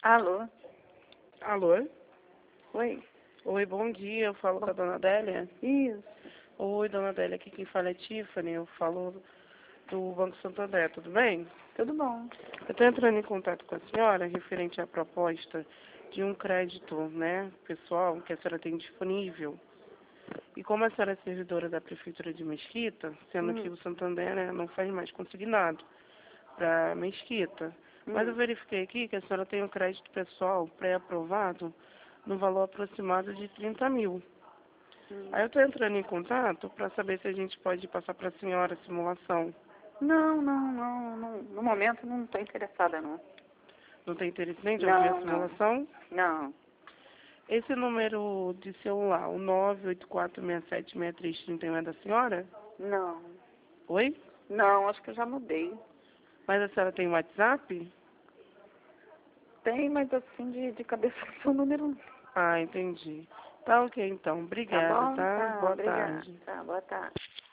Alô? Alô? Oi? Oi, bom dia. Eu falo com a dona Adélia. Isso. Oi, dona Adélia. Aqui quem fala é Tiffany. Eu falo do Banco Santander, tudo bem? Tudo bom? Eu estou entrando em contato com a senhora referente à proposta de um crédito, né, pessoal, que a senhora tem disponível. E como a senhora é servidora da Prefeitura de Mesquita, sendo que o Santander, né, não faz mais consignado para Mesquita, mas eu verifiquei aqui que a senhora tem um crédito pessoal pré-aprovado no valor aproximado de 30 mil. Aí eu estou entrando em contato para saber se a gente pode passar para a senhora a simulação. Não. No momento não estou interessada, não. Não tem interesse nem de ouvir a Não, não. simulação? Não. Esse número de celular, o 984676331 é da senhora? Não. Oi? Não, acho que eu já mudei. Mas a senhora tem WhatsApp? Tem, mas assim, de cabeça seu número. Ah, entendi. Tá ok então. Tá Obrigada, bom? tá? Tá, Boa obrigada. tarde. Tá, boa tarde.